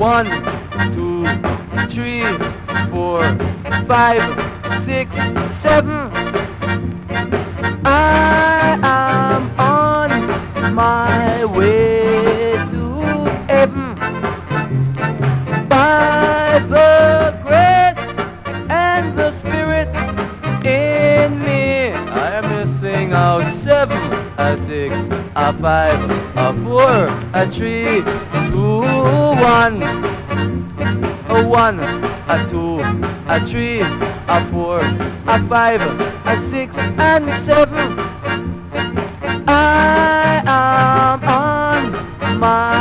1, 2, 3, 4, 5, 6, 7. I am on my way to heaven by the grace and the Spirit in me. I am missing out 7, a 6, a 5, a 4, a 3, 2, 1, a 1, a 2, a 3, a 4, a 5, a 6, and 7. I am on my